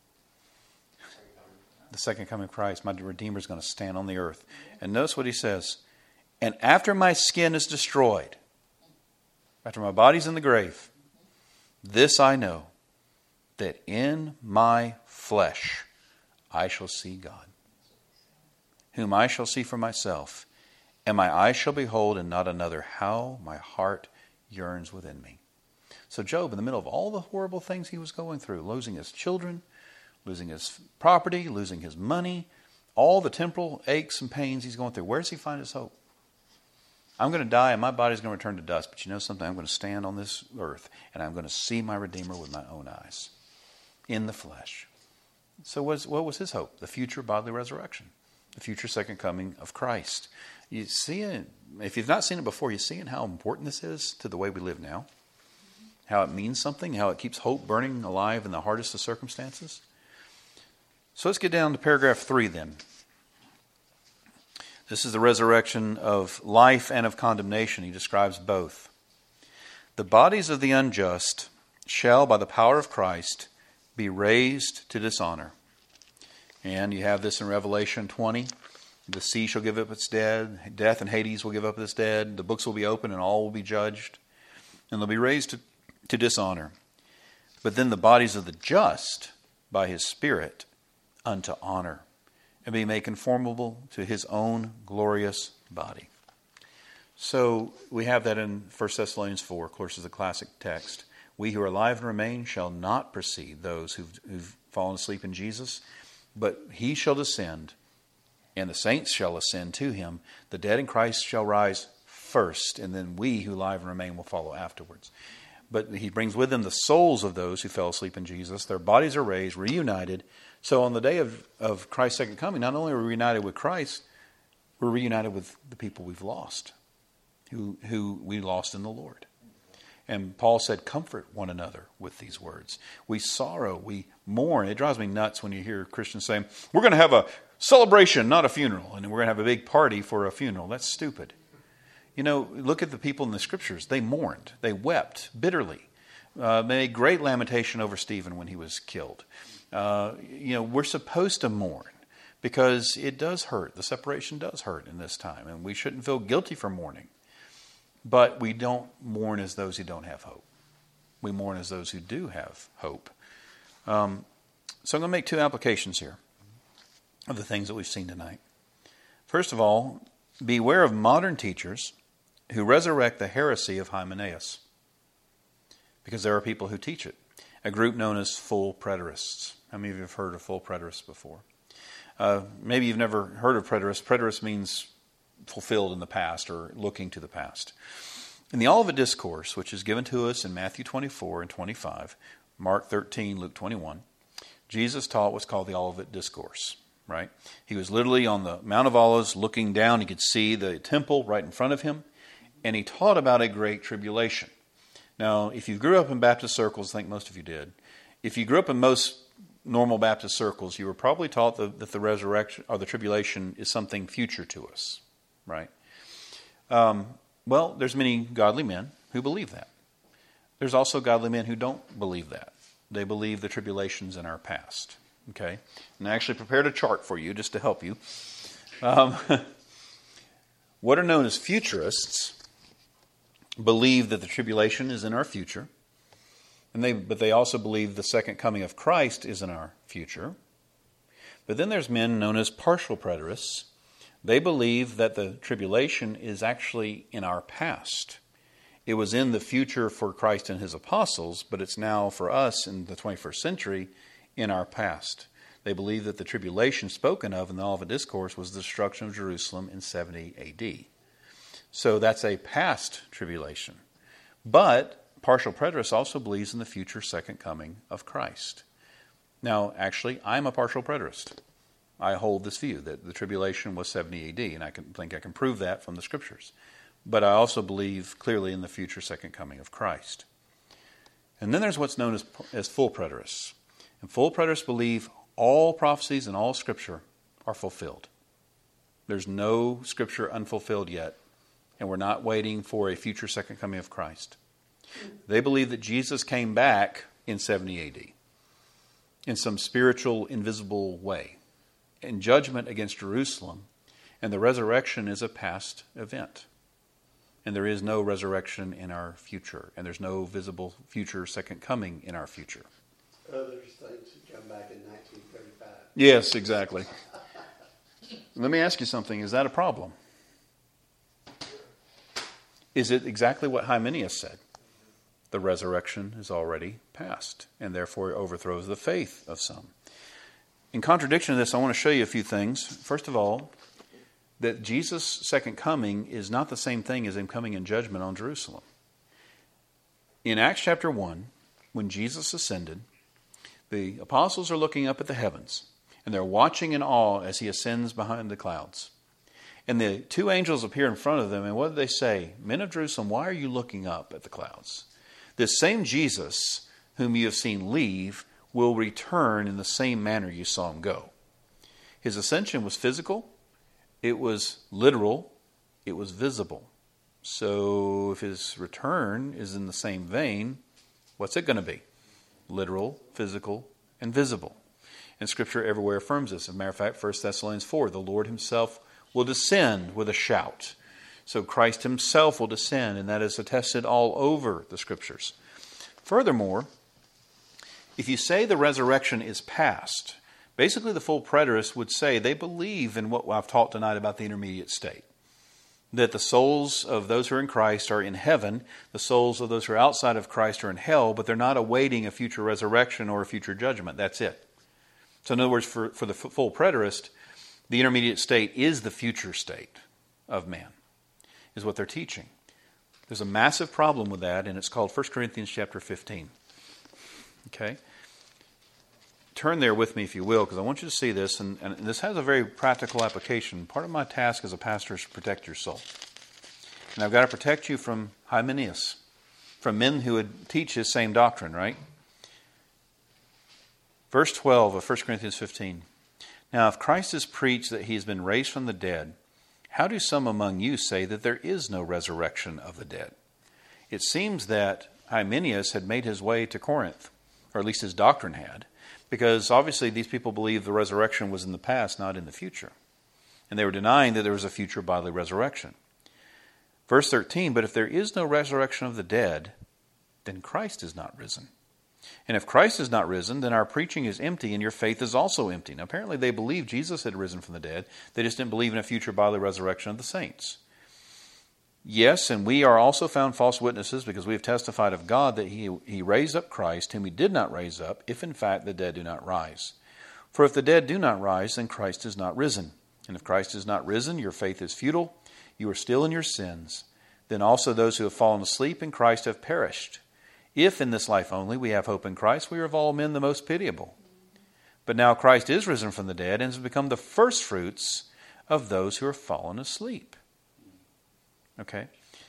Speaker 1: The second coming of Christ. My Redeemer is going to stand on the earth. And notice what he says. And after my skin is destroyed, after my body's in the grave, this I know, that in my flesh I shall see God, whom I shall see for myself, and my eyes shall behold and not another, how my heart yearns within me. So Job, in the middle of all the horrible things he was going through, losing his children, losing his property, losing his money, all the temporal aches and pains he's going through, where does he find his hope? I'm going to die and my body's going to return to dust, but you know something? I'm going to stand on this earth and I'm going to see my Redeemer with my own eyes, in the flesh. So what was his hope? The future bodily resurrection, the future second coming of Christ. You see it, if you've not seen it before, you see how important this is to the way we live now, how it means something, how it keeps hope burning alive in the hardest of circumstances. So let's get down to paragraph 3 then. This is the resurrection of life and of condemnation. He describes both. The bodies of the unjust shall, by the power of Christ, be raised to dishonor. And you have this in Revelation 20. The sea shall give up its dead. Death and Hades will give up its dead. The books will be opened and all will be judged. And they'll be raised to dishonor. But then the bodies of the just, by his Spirit, unto honor, and be made conformable to his own glorious body. So we have that in 1 Thessalonians 4, of course, is a classic text. We who are alive and remain shall not precede those who've fallen asleep in Jesus, but he shall descend, and the saints shall ascend to him. The dead in Christ shall rise first, and then we who live and remain will follow afterwards. But he brings with him the souls of those who fell asleep in Jesus. Their bodies are raised, reunited. So on the day of Christ's second coming, not only are we reunited with Christ, we're reunited with the people we've lost, who we lost in the Lord. And Paul said, comfort one another with these words. We sorrow, we mourn. It drives me nuts when you hear Christians saying, we're going to have a celebration, not a funeral, and we're going to have a big party for a funeral. That's stupid. You know, look at the people in the Scriptures. They mourned. They wept bitterly. Made great lamentation over Stephen when he was killed. We're supposed to mourn because it does hurt. The separation does hurt in this time, and we shouldn't feel guilty for mourning. But we don't mourn as those who don't have hope. We mourn as those who do have hope. So I'm going to make 2 applications here of the things that we've seen tonight. First of all, beware of modern teachers who resurrect the heresy of Hymenaeus, because there are people who teach it. A group known as full preterists. How many of you have heard of full preterists before? Maybe you've never heard of preterist. Preterist means fulfilled in the past or looking to the past. In the Olivet Discourse, which is given to us in Matthew 24 and 25, Mark 13, Luke 21, Jesus taught what's called the Olivet Discourse, right? He was literally on the Mount of Olives looking down. He could see the temple right in front of him. And he taught about a great tribulation. Now, if you grew up in Baptist circles, I think most of you did, if you grew up in most normal Baptist circles, you were probably taught that the resurrection or the tribulation is something future to us, right? Well, there's many godly men who believe that. There's also godly men who don't believe that. They believe the tribulation's in our past. Okay? And I actually prepared a chart for you just to help you. What are known as futurists believe that the tribulation is in our future, but they also believe the second coming of Christ is in our future. But then there's men known as partial preterists. They believe that the tribulation is actually in our past. It was in the future for Christ and his apostles, but it's now for us in the 21st century in our past. They believe that the tribulation spoken of in the Olivet Discourse was the destruction of Jerusalem in 70 AD. So that's a past tribulation. But partial preterist also believes in the future second coming of Christ. Now, actually, I'm a partial preterist. I hold this view that the tribulation was 70 AD, and I think I can prove that from the Scriptures. But I also believe clearly in the future second coming of Christ. And then there's what's known as full preterists. And full preterists believe all prophecies and all Scripture are fulfilled. There's no Scripture unfulfilled yet, and we're not waiting for a future second coming of Christ. They believe that Jesus came back in 70 AD in some spiritual, invisible way in judgment against Jerusalem, and the resurrection is a past event. And there is no resurrection in our future, and there's no visible future second coming in our future.
Speaker 5: Others think to come back in 1935.
Speaker 1: Yes, exactly. Let me ask you something. Is that a problem? Is it exactly what Hymenaeus said? The resurrection is already past, and therefore overthrows the faith of some. In contradiction to this, I want to show you a few things. First of all, that Jesus' second coming is not the same thing as him coming in judgment on Jerusalem. In Acts chapter 1, when Jesus ascended, the apostles are looking up at the heavens, and they're watching in awe as he ascends behind the clouds. And the two angels appear in front of them, and what do they say? Men of Jerusalem, why are you looking up at the clouds? This same Jesus, whom you have seen leave, will return in the same manner you saw him go. His ascension was physical, it was literal, it was visible. So if his return is in the same vein, what's it going to be? Literal, physical, and visible. And Scripture everywhere affirms this. As a matter of fact, 1 Thessalonians 4, the Lord himself will descend with a shout. So Christ himself will descend, and that is attested all over the Scriptures. Furthermore, if you say the resurrection is past, basically the full preterists would say they believe in what I've taught tonight about the intermediate state. That the souls of those who are in Christ are in heaven, the souls of those who are outside of Christ are in hell, but they're not awaiting a future resurrection or a future judgment. That's it. So in other words, for the full preterist, the intermediate state is the future state of man, is what they're teaching. There's a massive problem with that, and it's called 1 Corinthians chapter 15. Okay? Turn there with me, if you will, because I want you to see this, and this has a very practical application. Part of my task as a pastor is to protect your soul. And I've got to protect you from Hymenaeus, from men who would teach his same doctrine, right? Verse 12 of 1 Corinthians 15. Now, if Christ is preached that he has been raised from the dead, how do some among you say that there is no resurrection of the dead? It seems that Hymenaeus had made his way to Corinth, or at least his doctrine had, because obviously these people believed the resurrection was in the past, not in the future. And they were denying that there was a future bodily resurrection. Verse 13, but if there is no resurrection of the dead, then Christ is not risen. And if Christ is not risen, then our preaching is empty and your faith is also empty. Now, apparently they believed Jesus had risen from the dead. They just didn't believe in a future bodily resurrection of the saints. Yes, and we are also found false witnesses because we have testified of God that he raised up Christ, whom he did not raise up, if in fact the dead do not rise. For if the dead do not rise, then Christ is not risen. And if Christ is not risen, your faith is futile. You are still in your sins. Then also those who have fallen asleep in Christ have perished. If in this life only we have hope in Christ, we are of all men the most pitiable. But now Christ is risen from the dead and has become the firstfruits of those who are fallen asleep. Okay?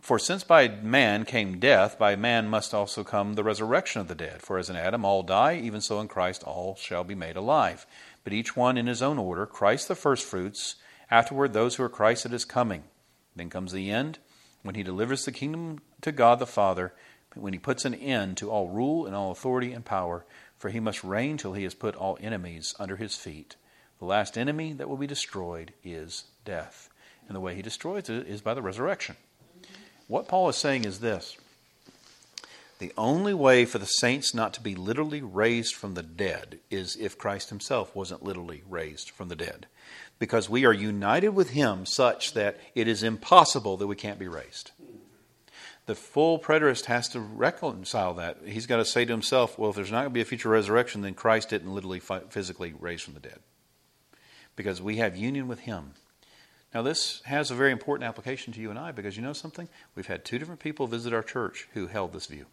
Speaker 1: For since by man came death, by man must also come the resurrection of the dead. For as in Adam all die, even so in Christ all shall be made alive. But each one in his own order, Christ the firstfruits, afterward those who are Christ at his coming. Then comes the end, when he delivers the kingdom to God the Father, when he puts an end to all rule and all authority and power, for he must reign till he has put all enemies under his feet. The last enemy that will be destroyed is death. And the way he destroys it is by the resurrection. What Paul is saying is this: the only way for the saints not to be literally raised from the dead is if Christ himself wasn't literally raised from the dead. Because we are united with him such that it is impossible that we can't be raised. The full preterist has to reconcile that. He's got to say to himself, well, if there's not going to be a future resurrection, then Christ didn't literally physically raise from the dead. Because we have union with him. Now, this has a very important application to you and I, because you know something? We've had 2 different people visit our church who held this view.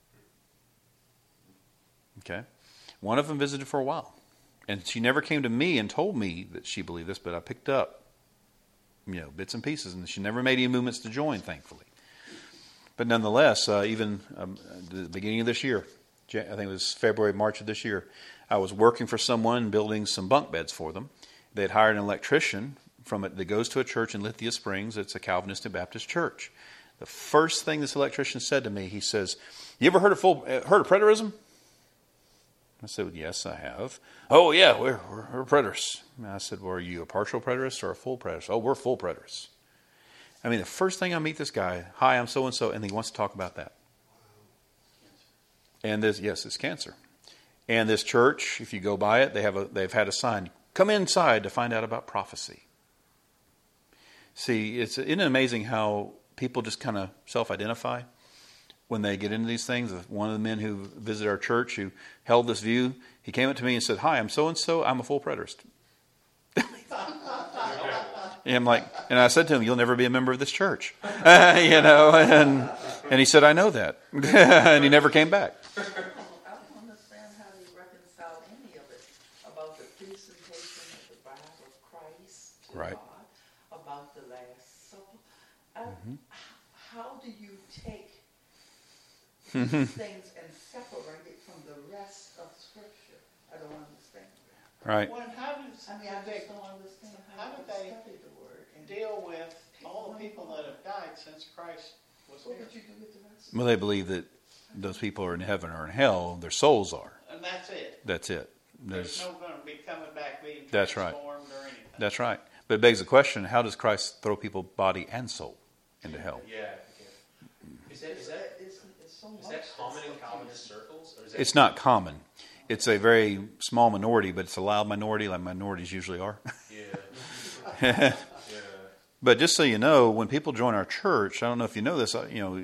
Speaker 1: Okay? One of them visited for a while. And she never came to me and told me that she believed this, but I picked up, bits and pieces, and she never made any movements to join, thankfully. But nonetheless, even at the beginning of this year, I think it was February, March of this year, I was working for someone building some bunk beds for them. They had hired an electrician that goes to a church in Lithia Springs. It's a Calvinist and Baptist church. The first thing this electrician said to me, he says, "You ever heard of preterism?" I said, well, "Yes, I have." "Oh, yeah, we're preterists." I said, "Well, are you a partial preterist or a full preterist?" "Oh, we're full preterists." I mean, the first thing I meet this guy, "Hi, I'm so-and-so," and he wants to talk about that. And yes, it's cancer. And this church, if you go by it, they've had a sign, "Come inside to find out about prophecy." See, isn't it amazing how people just kind of self-identify when they get into these things? One of the men who visited our church who held this view, he came up to me and said, "Hi, I'm so-and-so, I'm a full preterist." And I said to him, "You'll never be a member of this church." And he said, "I know that." And he never came back.
Speaker 4: I don't understand how you reconcile any of it about the presentation of the bride of Christ to
Speaker 1: Right.
Speaker 4: God, about the Last Supper. How do you take these things and separate it from the rest of Scripture? I don't understand.
Speaker 1: Right.
Speaker 3: Well, how
Speaker 4: I just don't understand
Speaker 3: how did
Speaker 4: you
Speaker 3: they
Speaker 4: study the Word. And
Speaker 3: deal with all the people that have died since Christ was
Speaker 4: what
Speaker 3: here?
Speaker 4: would you do with the rest?
Speaker 1: Well, they believe that those people are in heaven or in hell, their souls are.
Speaker 3: And that's it.
Speaker 1: That's it.
Speaker 3: There's no going to be coming back being
Speaker 1: That's right.
Speaker 3: transformed or anything.
Speaker 1: That's right. But it begs the question, how does Christ throw people body and soul into hell?
Speaker 2: Yeah. Is that common in Calvinist circles? Or is that
Speaker 1: It's not common. It's a very small minority, but it's a loud minority, like minorities usually are.
Speaker 2: Yeah.
Speaker 1: But just so you know, when people join our church, I don't know if you know this,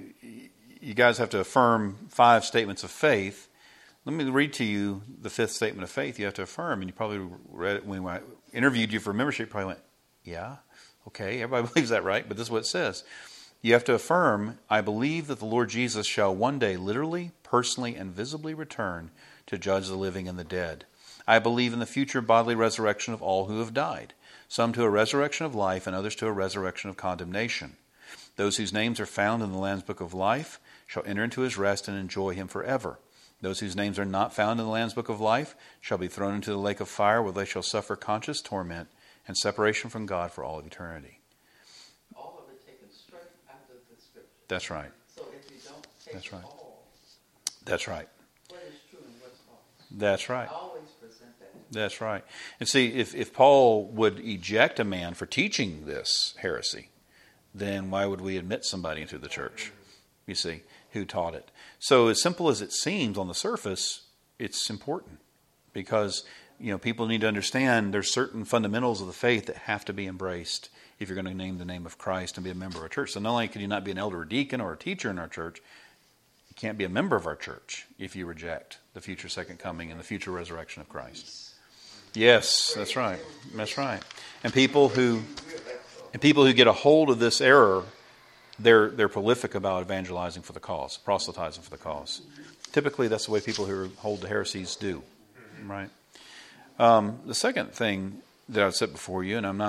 Speaker 1: you guys have to affirm 5 statements of faith. Let me read to you the 5th statement of faith you have to affirm. And you probably read it when I interviewed you for membership. You probably went, "Yeah, okay, everybody believes that, right?" But this is what it says. You have to affirm, "I believe that the Lord Jesus shall one day literally, personally, and visibly return to judge the living and the dead. I believe in the future bodily resurrection of all who have died, some to a resurrection of life and others to a resurrection of condemnation. Those whose names are found in the Lamb's Book of Life shall enter into his rest and enjoy him forever. Those whose names are not found in the Lamb's Book of Life shall be thrown into the lake of fire, where they shall suffer conscious torment and separation from God for all of eternity."
Speaker 4: All of it taken straight out of the Scripture.
Speaker 1: That's right.
Speaker 4: So if you don't take
Speaker 1: That's
Speaker 4: it
Speaker 1: right.
Speaker 4: all,
Speaker 1: That's right.
Speaker 4: what is true and what's false?
Speaker 1: That's right.
Speaker 4: I always present that.
Speaker 1: That's right. And see, if Paul would eject a man for teaching this heresy, then why would we admit somebody into the church, you see, who taught it? So as simple as it seems on the surface, it's important because, people need to understand there's certain fundamentals of the faith that have to be embraced if you're going to name the name of Christ and be a member of a church. So not only can you not be an elder or deacon or a teacher in our church, you can't be a member of our church if you reject the future second coming and the future resurrection of Christ. Yes, that's right. That's right. And people who get a hold of this error, they're prolific about evangelizing for the cause, proselytizing for the cause. Typically, that's the way people who hold the heresies do, right? The second thing that I've said before you, and I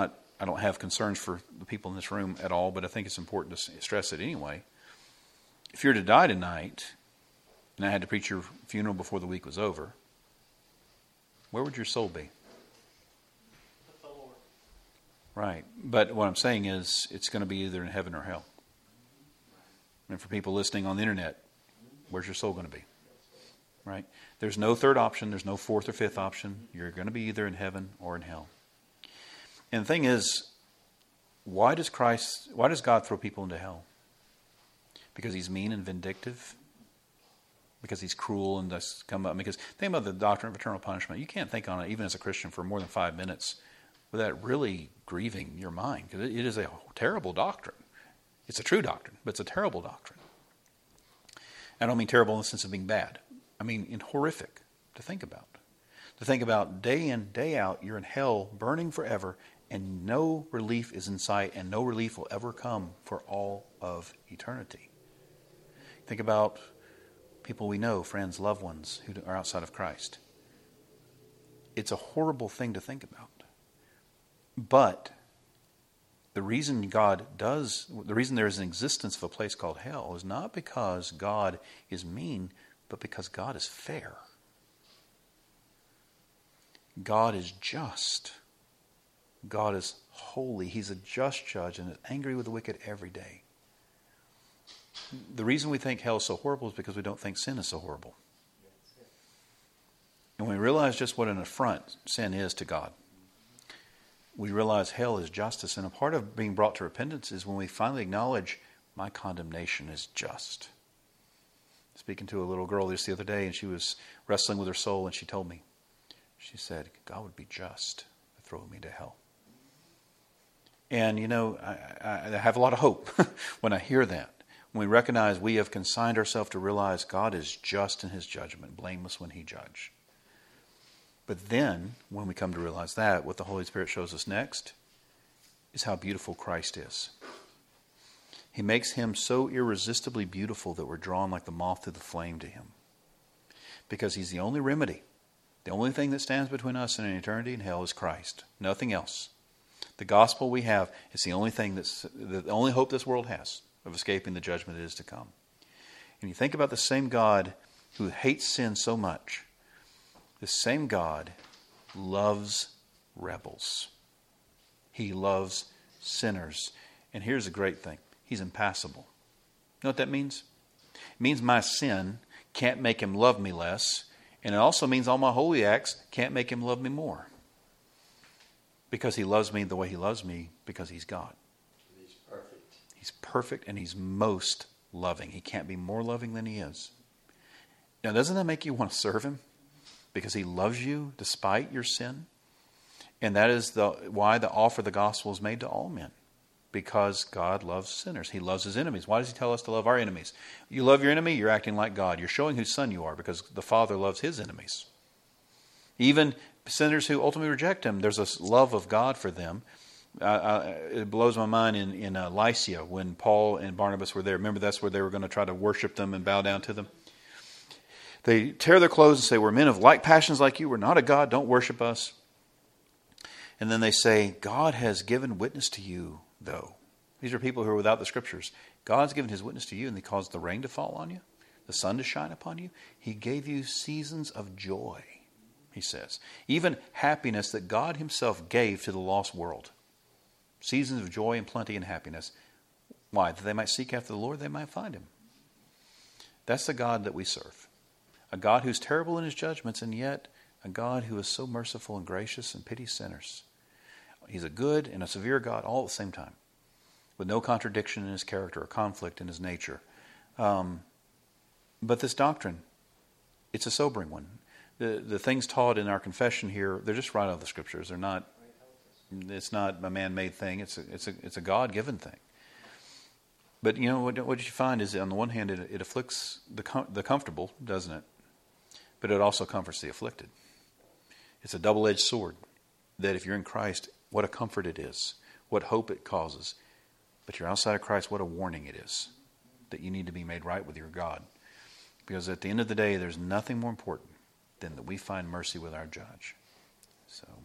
Speaker 1: I don't have concerns for the people in this room at all, but I think it's important to stress it anyway. If you're to die tonight, and I had to preach your funeral before the week was over, where would your soul be?
Speaker 3: With the Lord.
Speaker 1: Right. But what I'm saying is it's going to be either in heaven or hell. And for people listening on the internet, where's your soul going to be? Right? There's no third option. There's no fourth or fifth option. You're going to be either in heaven or in hell. And the thing is, why does God throw people into hell? Because he's mean and vindictive? Because he's cruel and does come up? Because think about the doctrine of eternal punishment. You can't think on it, even as a Christian, for more than 5 minutes without really grieving your mind. Because it is a terrible doctrine. It's a true doctrine, but it's a terrible doctrine. I don't mean terrible in the sense of being bad. I mean horrific to think about. To think about day in, day out, you're in hell, burning forever, and no relief is in sight, and no relief will ever come for all of eternity. Think about people we know, friends, loved ones who are outside of Christ. It's a horrible thing to think about. But the reason there is an existence of a place called hell is not because God is mean, but because God is fair. God is just. God is holy. He's a just judge and is angry with the wicked every day. The reason we think hell is so horrible is because we don't think sin is so horrible. And when we realize just what an affront sin is to God, we realize hell is justice. And a part of being brought to repentance is when we finally acknowledge my condemnation is just. Speaking to a little girl just the other day, and she was wrestling with her soul, and she told me, she said, God would be just to throw me to hell. And, I have a lot of hope when I hear that. When we recognize we have consigned ourselves to realize God is just in his judgment, blameless when he judges. But then, when we come to realize that, what the Holy Spirit shows us next is how beautiful Christ is. He makes him so irresistibly beautiful that we're drawn like the moth to the flame to him. Because he's the only remedy. The only thing that stands between us and an eternity in hell is Christ. Nothing else. The gospel we have is the only thing the only hope this world has of escaping the judgment that is to come. And you think about the same God who hates sin so much. The same God loves rebels. He loves sinners. And here's the great thing. He's impassible. You know what that means? It means my sin can't make him love me less. And it also means all my holy acts can't make him love me more. Because he loves me the way he loves me because he's God.
Speaker 5: He's perfect.
Speaker 1: He's perfect and he's most loving. He can't be more loving than he is. Now, doesn't that make you want to serve him? Because he loves you despite your sin. And that is why the offer of the gospel is made to all men. Because God loves sinners. He loves his enemies. Why does he tell us to love our enemies? You love your enemy, you're acting like God. You're showing whose son you are because the Father loves his enemies. Even sinners who ultimately reject him, there's a love of God for them. It blows my mind in Lycia when Paul and Barnabas were there. Remember, that's where they were going to try to worship them and bow down to them. They tear their clothes and say, we're men of like passions like you. We're not a God. Don't worship us. And then they say, God has given witness to you, though. These are people who are without the scriptures. God's given his witness to you, and he caused the rain to fall on you, the sun to shine upon you. He gave you seasons of joy, he says. Even happiness that God himself gave to the lost world. Seasons of joy and plenty and happiness. Why? That they might seek after the Lord, they might find him. That's the God that we serve. A God who's terrible in his judgments, and yet a God who is so merciful and gracious and pities sinners. He's a good and a severe God all at the same time, with no contradiction in his character or conflict in his nature. But this doctrine, it's a sobering one. The things taught in our confession here, they're just right out of the scriptures. They're not. It's not a man-made thing. It's a God-given thing. But you know what you find is, on the one hand, it afflicts the comfortable, doesn't it? But it also comforts the afflicted. It's a double-edged sword. That if you're in Christ, what a comfort it is, what hope it causes. But you're outside of Christ, what a warning it is that you need to be made right with your God. Because at the end of the day, there's nothing more important than that we find mercy with our judge. So.